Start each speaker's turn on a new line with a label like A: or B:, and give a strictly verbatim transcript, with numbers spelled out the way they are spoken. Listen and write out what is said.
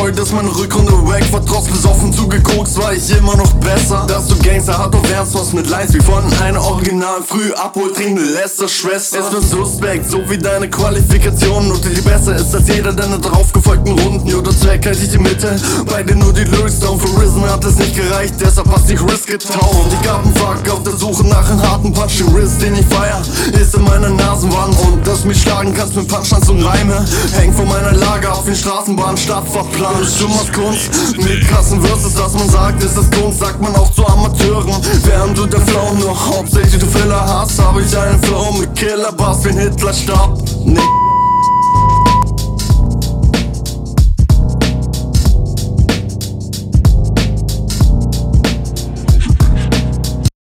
A: Heute ist meine Rückrunde wack, war trotz besoffen zugekokst, war ich immer noch besser. Dass du Gangster hart auf Ernst was mit Lines wie von einer original früh abholtrinkende Lester-Schwester. Ist mir suspekt, so wie deine Qualifikation. Note, die besser ist als jeder deiner drauf gefolgten Runden. Oder Zweck halt ich die Mitte, beide nur die Lyrics down. Für Risen hat es nicht gereicht, deshalb hast dich Risk getaucht. Die gaben Fuck auf der Suche nach einem harten Punch. Den Risk, den ich feier, ist in meiner Nasenwand. Und dass du mich schlagen kannst mit Punchlines und Reime, hängt von meiner Lage auf den Straßenbahn, Stadtfahrplan. Du machst Kunst mit krassen Verses, was man sagt, ist das Kunst, sagt man auch zu Amateuren. Während du der Flow nur hauptsächlich du Filler hast, habe ich einen Flow mit Killer-Bass wie ein Hitler-Stab. Nee.